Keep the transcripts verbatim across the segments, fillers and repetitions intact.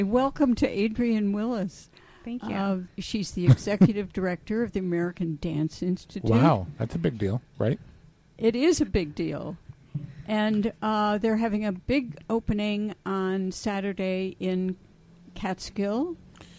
Welcome to Adrienne Willis. Thank you. Uh, she's the executive director of the American Dance Institute. Wow, that's a big deal, right? It is a big deal. And uh, they're having a big opening on Saturday in Catskill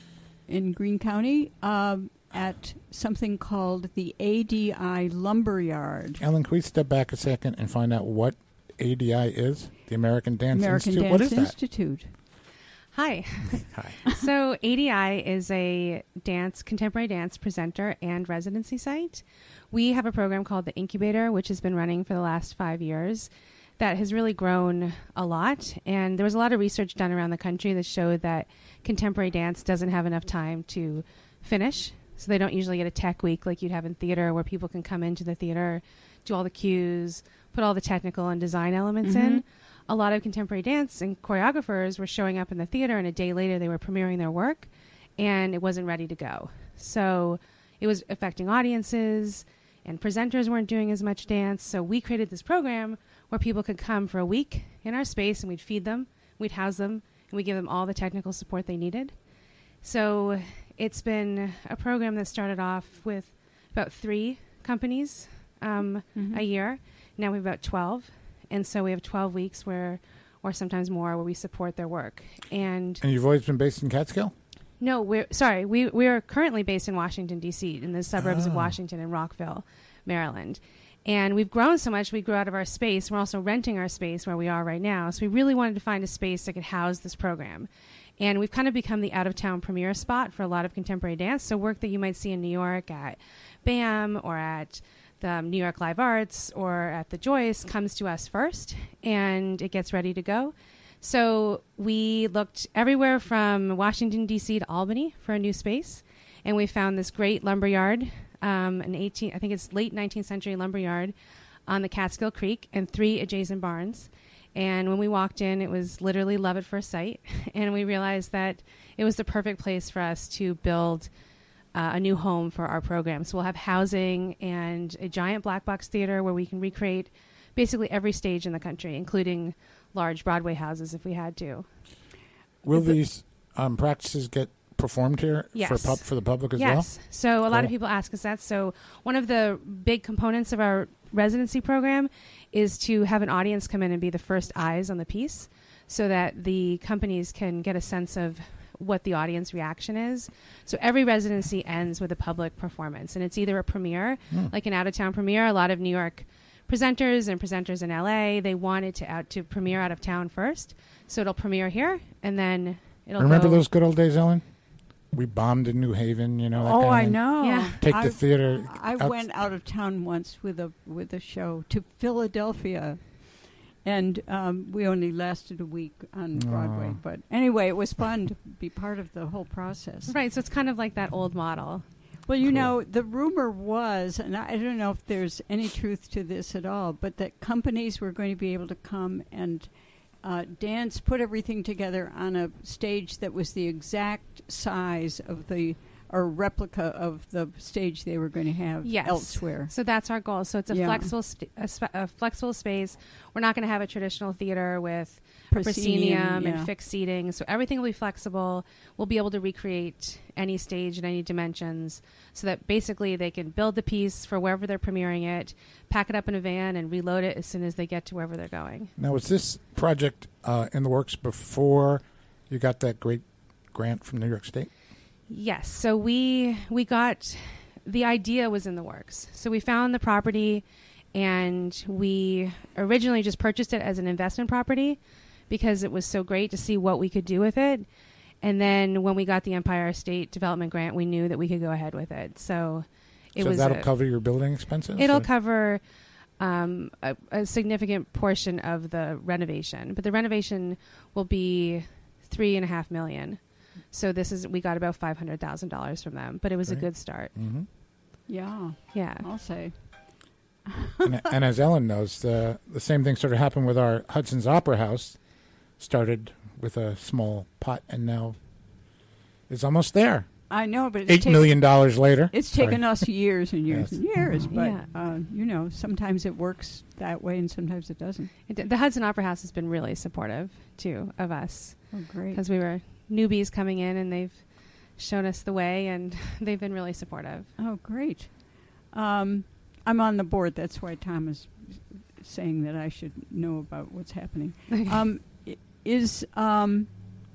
in Greene County um, at something called the A D I Lumberyard. Ellen, can we step back a second and find out what A D I is? The American Dance American Institute? Dance What is Institute. Hi. Hi. So A D I is a dance, contemporary dance presenter and residency site. We have a program called The Incubator, which has been running for the last five years. That has really grown a lot. And there was a lot of research done around the country that showed that contemporary dance doesn't have enough time to finish. So they don't usually get a tech week like you'd have in theater, where people can come into the theater, do all the cues, put all the technical and design elements Mm-hmm. in. A lot of contemporary dance and choreographers were showing up in the theater, and a day later they were premiering their work, and it wasn't ready to go. So it was affecting audiences, and presenters weren't doing as much dance. So we created this program where people could come for a week in our space, and we'd feed them, we'd house them, and we'd give them all the technical support they needed. So it's been a program that started off with about three companies um, Mhm. a year. Now we have about twelve. And so we have twelve weeks where, or sometimes more, where we support their work. And And you've always been based in Catskill? no, we're sorry. We we are currently based in Washington, D C, in the suburbs of Oh. Washington in Rockville, Maryland. And we've grown so much, we grew out of our space. We're also renting our space where we are right now. So we really wanted to find a space that could house this program. And we've kind of become the out-of-town premiere spot for a lot of contemporary dance. So work that you might see in New York at BAM or at the um, New York Live Arts or at the Joyce comes to us first, and it gets ready to go. So we looked everywhere from Washington, D C to Albany for a new space, and we found this great lumberyard, um, an eighteen, I think it's late nineteenth century lumberyard on the Catskill Creek, and three adjacent barns. And when we walked in, it was literally love at first sight, and we realized that it was the perfect place for us to build Uh, a new home for our program. So we'll have housing and a giant black box theater where we can recreate basically every stage in the country, including large Broadway houses if we had to. Will these um, practices get performed here Yes. for pub- for the public as yes. well? Yes. So a lot Cool. of people ask us that. So one of the big components of our residency program is to have an audience come in and be the first eyes on the piece so that the companies can get a sense of what the audience reaction is. So every residency ends with a public performance, and it's either a premiere, Mm. like an out-of-town premiere. A lot of New York presenters and presenters in L A, they want it to out to premiere out of town first, so it'll premiere here, and then it'll Remember go. those good old days, Ellen? We bombed in New Haven, you know. That Oh, kind of I thing. know. Yeah. Take I, the theater. I out- went out of town once with a with a show to Philadelphia, and um, we only lasted a week on Broadway. Aw. But anyway, it was fun to be part of the whole process. Right, so it's kind of like that old model. Well, you Cool. know, the rumor was, and I don't know if there's any truth to this at all, but that companies were going to be able to come and uh, dance, put everything together on a stage that was the exact size of the, or replica of the stage they were going to have Yes. elsewhere. So that's our goal. So it's a Yeah. flexible st- a, sp- a flexible space. We're not going to have a traditional theater with Proscenium, proscenium yeah. and fixed seating. So everything will be flexible. We'll be able to recreate any stage and any dimensions so that basically they can build the piece for wherever they're premiering it, pack it up in a van, and reload it as soon as they get to wherever they're going. Now, was this project uh, in the works before you got that great grant from New York State? Yes. So we we got the idea was in the works. So we found the property, and we originally just purchased it as an investment property because it was so great to see what we could do with it. And then when we got the Empire State Development Grant, we knew that we could go ahead with it. So it so was that'll a- cover your building expenses? It'll or- cover um, a, a significant portion of the renovation, but the renovation will be three and a half million. So this is we got about five hundred thousand dollars from them, but it was Great. a good start. Mhm. Yeah, Yeah. I'll say. and, and as Ellen knows, the the same thing sort of happened with our Hudson's Opera House. Started with a small pot, and now it's almost there. I know, but it's Eight taken- million dollars later. It's Sorry. taken us years and years Yes. and years, but Yeah. uh, you know, sometimes it works that way and sometimes it doesn't. It, d- the Hudson Opera House has been really supportive too of us Oh, great! because we were newbies coming in, and they've shown us the way, and they've been really supportive. Oh, great. Um, I'm on the board. That's why Tom is saying that I should know about what's happening. um, i- is um,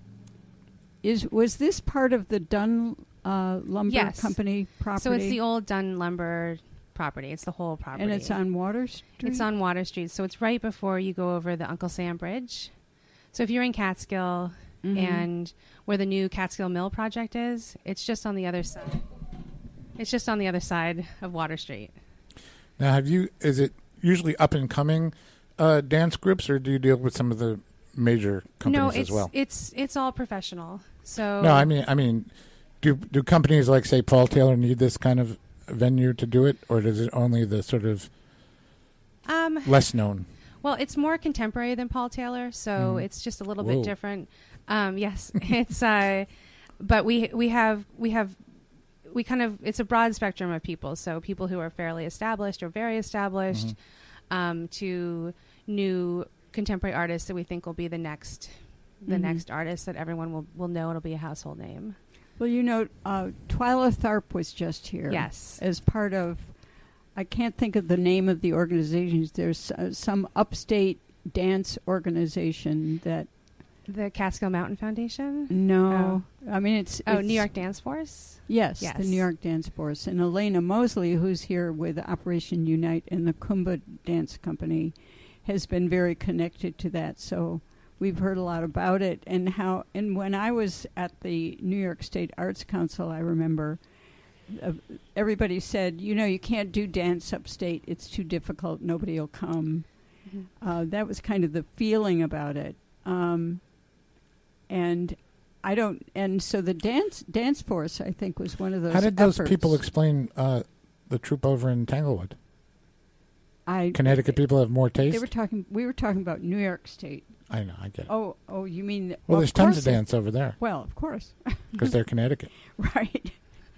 is was this part of the Dunn uh, Lumber Yes. Company property? So it's the old Dunn Lumber property. It's the whole property. and it's on Water Street. It's on Water Street. So it's right before you go over the Uncle Sam Bridge. So if you're in Catskill Mhm. and where the new Catskill Mill project is, it's just on the other side. It's just on the other side of Water Street. Now, have you? Is it usually up and coming uh, dance groups, or do you deal with some of the major companies no, as it's well? it's it's all professional. So No, I mean, I mean, do do companies like say Paul Taylor need this kind of venue to do it, or is it only the sort of um, less known? well, it's more contemporary than Paul Taylor, so Mm. it's just a little Whoa. bit different. Um, yes, it's uh, but we we have we have we kind of it's a broad spectrum of people. So people who are fairly established or very established, Mhm. um, to new contemporary artists that we think will be the next the Mhm. next artist that everyone will will know. It'll be a household name. Well, you know, uh, Twyla Tharp was just here. Yes. As part of, I can't think of the name of the organizations. There's uh, some upstate dance organization that, The Catskill Mountain Foundation. no, I mean, it's. Oh, it's- New York Dance Force. Yes, Yes. the New York Dance Force. And Elena Mosley, who's here with Operation Unite and the Kumba Dance Company, has been very connected to that. So we've heard a lot about it and how. And when I was at the New York State Arts Council, I remember uh, everybody said, you know, you can't do dance upstate. It's too difficult. Nobody will come. Mhm. Uh, that was kind of the feeling about it. Um, and I don't. And so the dance dance force, I think, was one of those. How did those efforts. people explain uh, the troupe over in Tanglewood? I Connecticut people have more taste. They were talking. We were talking about New York State. I know, I get it. Oh, oh, you mean? well, there's tons course of dance over there it- Well, of course, because they're Connecticut. right?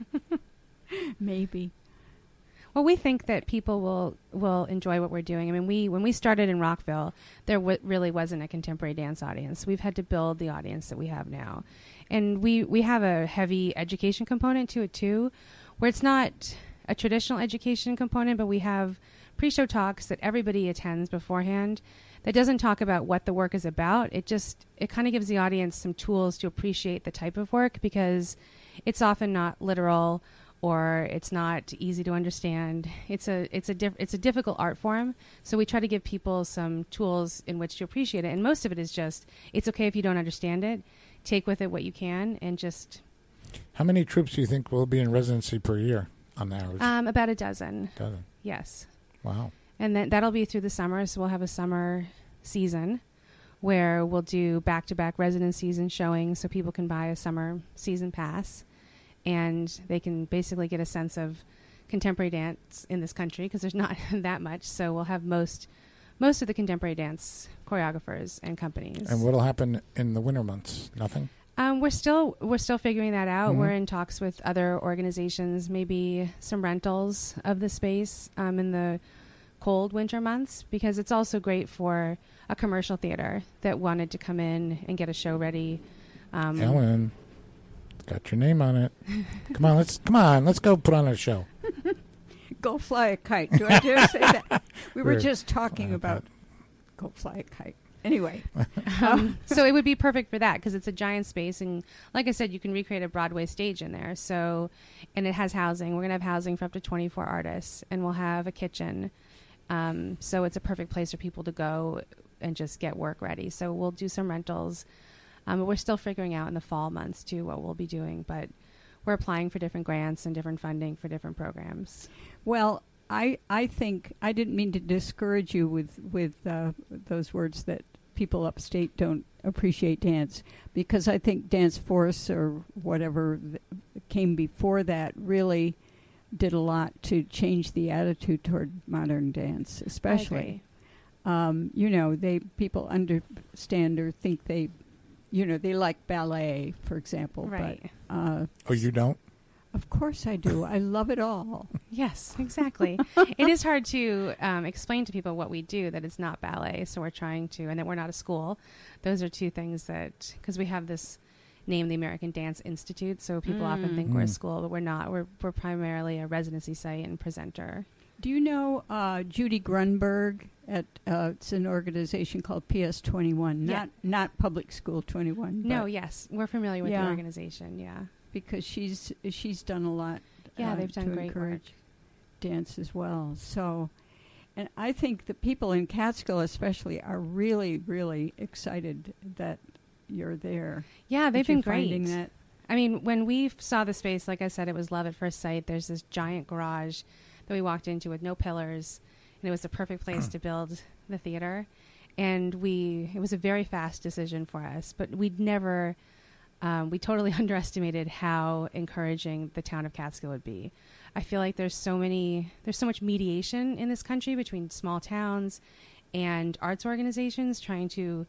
Maybe. Well, we think that people will will enjoy what we're doing. I mean, we when we started in Rockville, there w- really wasn't a contemporary dance audience. We've had to build the audience that we have now, and we we have a heavy education component to it too, where it's not a traditional education component, but we have pre-show talks that everybody attends beforehand. That doesn't talk about what the work is about. It just it kind of gives the audience some tools to appreciate the type of work, because it's often not literal, or it's not easy to understand. It's a it's a diff- it's a difficult art form. So we try to give people some tools in which to appreciate it. And most of it is just, it's okay if you don't understand it. Take with it what you can, and just How many troops do you think will be in residency per year on average? um, about a dozen. Dozen. Yes, Wow. and then that'll be through the summer. So we'll have a summer season where we'll do back-to-back residencies and showings, so people can buy a summer season pass, and they can basically get a sense of contemporary dance in this country, because there's not that much. So we'll have most most of the contemporary dance choreographers and companies. And what'll happen in the winter months? Nothing? Um, we're still we're still figuring that out. Mhm. We're in talks with other organizations, maybe some rentals of the space um, in the cold winter months, because it's also great for a commercial theater that wanted to come in and get a show ready. Um, Ellen, it's got your name on it. Come on, let's come on, let's go put on a show. Go fly a kite. Do I dare say that? We were We're just talking flying a about go fly a kite. Anyway, um, so it would be perfect for that, because it's a giant space, and like I said, you can recreate a Broadway stage in there. So, and it has housing. We're gonna have housing for up to twenty-four artists, and we'll have a kitchen. Um, so it's a perfect place for people to go and just get work ready. So we'll do some rentals. Um, but we're still figuring out in the fall months too what we'll be doing, but we're applying for different grants and different funding for different programs. well, I I think I didn't mean to discourage you with with uh, those words that people upstate don't appreciate dance, because I think Dance Force or whatever th- came before that really did a lot to change the attitude toward modern dance, especially. Um, you know, they people understand or think they, you know, they like ballet, for example. Right. But uh, Oh, you don't? of course I do. I love it all. Yes, exactly. It is hard to um, explain to people what we do, that it's not ballet. So we're trying to, and that we're not a school. Those are two things that, because we have this named the American Dance Institute. So people mm. often think mm. we're a school, but we're not. We're we're primarily a residency site and presenter. Do you know uh, Judy Grunberg? At uh, it's an organization called P S twenty-one, yeah. not not Public School twenty-one. No, yes, we're familiar with yeah. the organization. Yeah, because she's she's done a lot. Yeah, uh, they've done to great encourage work. Dance as well. So, and I think the people in Catskill, especially, are really really excited that you're there. Yeah, they've been great. That. I mean, when we f- saw the space, like I said, it was love at first sight. There's this giant garage that we walked into with no pillars. And it was the perfect place to build the theater. And we, it was a very fast decision for us, but we'd never, um, we totally underestimated how encouraging the town of Catskill would be. I feel like there's so many, there's so much mediation in this country between small towns and arts organizations trying to,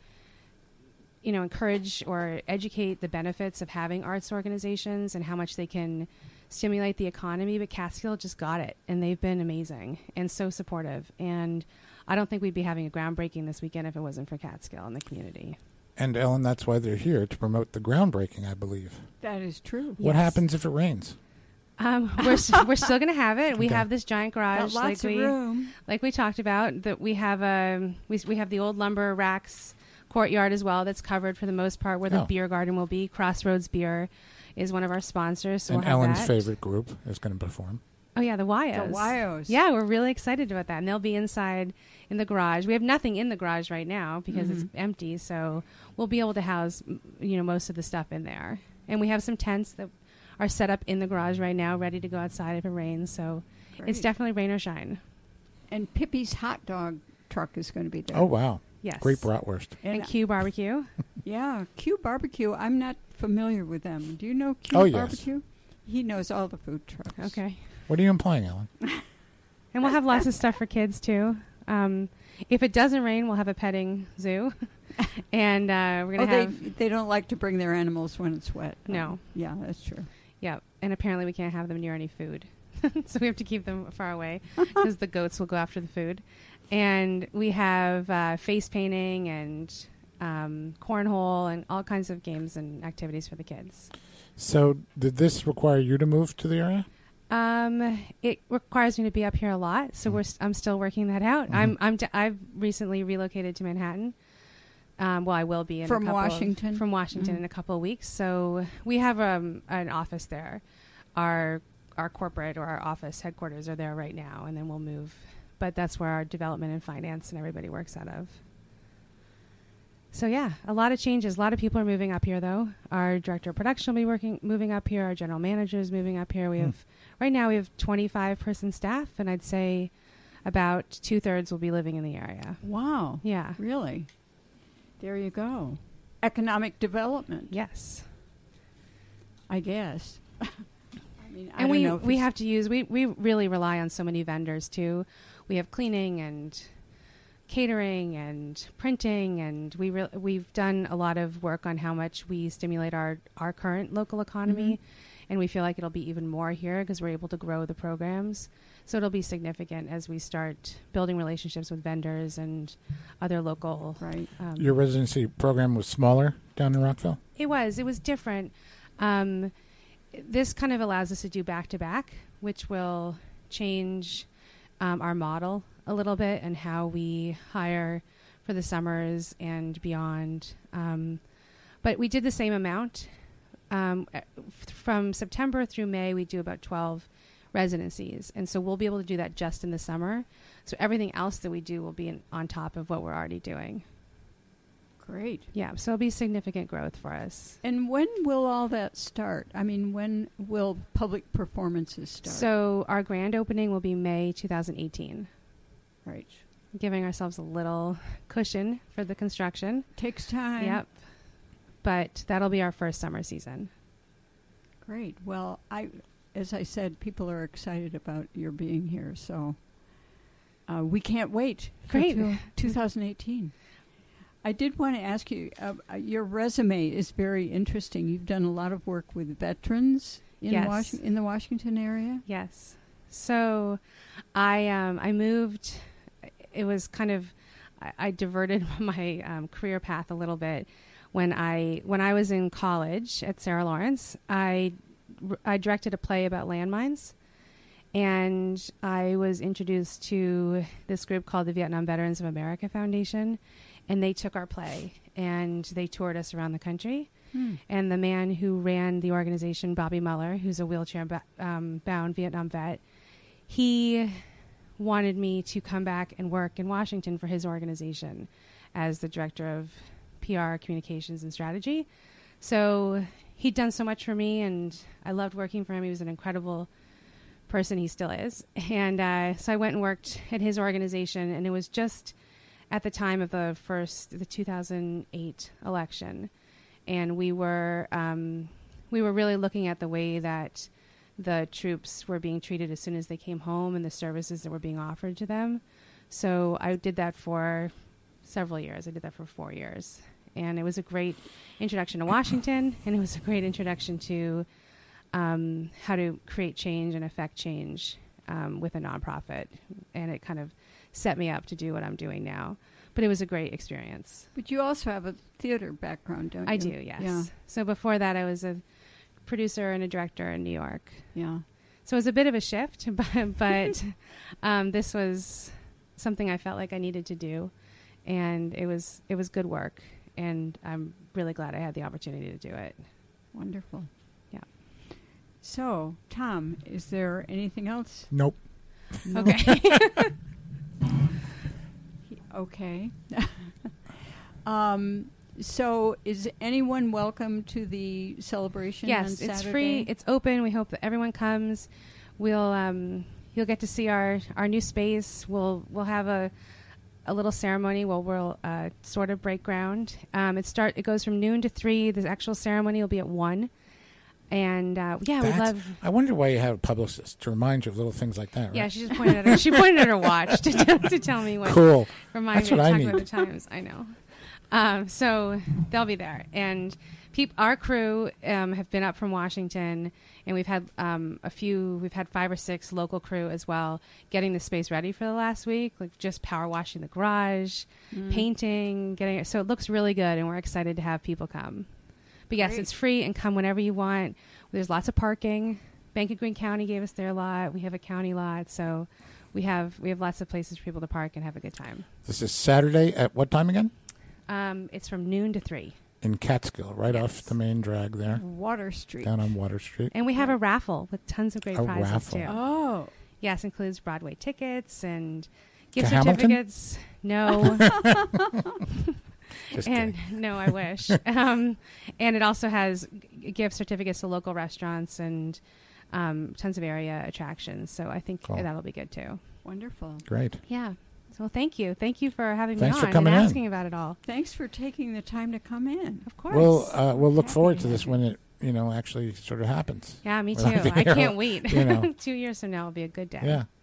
you know, encourage or educate the benefits of having arts organizations and how much they can stimulate the economy, but Catskill just got it, and they've been amazing and so supportive. And I don't think we'd be having a groundbreaking this weekend if it wasn't for Catskill and the community. And Ellen, that's why they're here, to promote the groundbreaking, I believe. That is true. What yes. happens if it rains? Um, we're s- we're still going to have it. We okay. have this giant garage, Got lots like of we room. like we talked about. That we have um we we have the old lumber racks courtyard as well. That's covered for the most part, where oh. the beer garden will be. Crossroads Beer is one of our sponsors. So and we'll have Ellen's that. favorite group is going to perform. Oh, yeah, the Wyos. The Wyos. Yeah, we're really excited about that. And they'll be inside in the garage. We have nothing in the garage right now because mm-hmm. it's empty. So we'll be able to house, you know, most of the stuff in there. And we have some tents that are set up in the garage right now, ready to go outside if it rains. So Great. It's definitely rain or shine. And Pippi's hot dog truck is going to be there. Oh, wow. Yes. Great bratwurst. And, and Q Barbecue. Yeah, Q Barbecue. I'm not familiar with them. Do you know Q oh, Barbecue? Yes. He knows all the food trucks. Okay. What are you implying, Ellen? And we'll have lots of stuff for kids, too. Um, if it doesn't rain, we'll have a petting zoo. And uh, we're going to oh, have... They, they don't like to bring their animals when it's wet. No. Um, yeah, that's true. Yeah, and apparently we can't have them near any food. So we have to keep them far away because the goats will go after the food. And we have uh, face painting and um, cornhole and all kinds of games and activities for the kids. So did this require you to move to the area? Um, it requires me to be up here a lot, so mm. we're st- I'm still working that out. Mm-hmm. I'm I'm d- I've recently relocated to Manhattan. Um, well, I will be in from a couple Washington. Of, from Washington mm-hmm. in a couple of weeks. So we have um, an office there. Our our corporate or our office headquarters are there right now, and then we'll move. But that's where our development and finance and everybody works out of. So yeah, a lot of changes. A lot of people are moving up here, though. Our director of production will be working, moving up here. Our general manager is moving up here. We hmm. have right now we have twenty-five person staff, and I'd say about two thirds will be living in the area. Wow. Yeah. Really? There you go. Economic development. Yes. I guess. I mean, I and don't we know if we have to use we we really rely on so many vendors too. We have cleaning and catering and printing, and we re- we've done a lot of work on how much we stimulate our, our current local economy, mm-hmm. and we feel like it'll be even more here because we're able to grow the programs. So it'll be significant as we start building relationships with vendors and other local. Right. Um, Your residency program was smaller down in Rockville? It was. It was different. Um, this kind of allows us to do back-to-back, which will change um, our model a little bit and how we hire for the summers and beyond. Um, but we did the same amount. Um, f- from September through May, we do about twelve residencies. And so we'll be able to do that just in the summer. So everything else that we do will be in, on top of what we're already doing. Great. Yeah, so it'll be significant growth for us. And when will all that start? I mean, when will public performances start? So our grand opening will be May twenty eighteen. Right. Giving ourselves a little cushion for the construction. Takes time. Yep. But that'll be our first summer season. Great. Well, I, as I said, people are excited about your being here, so uh, we can't wait. Great. two thousand eighteen. I did want to ask you, uh, uh, your resume is very interesting. You've done a lot of work with veterans in, yes. Was- in the Washington area. Yes. So I um, I moved, it was kind of, I, I diverted my um, career path a little bit when I when I was in college at Sarah Lawrence, I I directed a play about landmines, and I was introduced to this group called the Vietnam Veterans of America Foundation, and they took our play and they toured us around the country. Hmm. And the man who ran the organization, Bobby Muller, who's a wheelchair ba- um, bound Vietnam vet, he wanted me to come back and work in Washington for his organization as the director of P R, communications, and strategy. So he'd done so much for me, and I loved working for him. He was an incredible person. He still is. And uh, so I went and worked at his organization, and it was just at the time of the first, the two thousand eight election. And we were um, we were really looking at the way that the troops were being treated as soon as they came home and the services that were being offered to them. So I did that for several years. I did that for four years. And it was a great introduction to Washington, and it was a great introduction to um, how to create change and affect change um, with a nonprofit. And it kind of set me up to do what I'm doing now. But it was a great experience. But you also have a theater background, don't I you? do, yes. Yeah. So before that, I was a producer and a director in New York. Yeah. So it was a bit of a shift, but, but um, this was something I felt like I needed to do, and it was it was good work, and I'm really glad I had the opportunity to do it. Wonderful. Yeah. So, Tom, is there anything else? Nope. No. Okay. Okay. um, so is anyone welcome to the celebration on Yes, Saturday? it's free. It's open. We hope that everyone comes. We'll um, you'll get to see our, our new space. We'll we'll have a a little ceremony where we'll uh, sort of break ground. Um, it start it goes from noon to three. The actual ceremony will be at one. And uh, yeah, we That's- love. I wonder why you have a publicist to remind you of little things like that, right? Yeah, she just pointed at her. She pointed at her watch to, t- to tell me when. Cool. Remind That's me to what I talk need. about the times. I know. Um, so they'll be there, and peop- our crew um, have been up from Washington, and we've had um, a few. We've had five or six local crew as well, getting the space ready for the last week, like just power washing the garage, Mm. painting, getting it. So it looks really good, and we're excited to have people come. But yes, Great. it's free, and come whenever you want. There's lots of parking. Bank of Greene County gave us their lot. We have a county lot, so we have we have lots of places for people to park and have a good time. This is Saturday at what time again? Um, it's from noon to three. In Catskill, right Yes. off the main drag there, Water Street. down on Water Street. And we have a raffle with tons of great A prizes raffle. too. Oh. Yes, includes Broadway tickets and gift To Hamilton? certificates. No, Just and kidding. no, I wish. um, and it also has g- gift certificates to local restaurants and um, tons of area attractions. So I think Cool. that'll be good too. Wonderful. Great. Yeah. So thank you, thank you for having Thanks me for on coming and in. asking about it all. Thanks for taking the time to come in. Of course. We'll uh, we'll look Happy forward to to this have when it you know actually sort of happens. yeah, me We're too. not I there, can't wait. you know. Two years from now will be a good day. Yeah.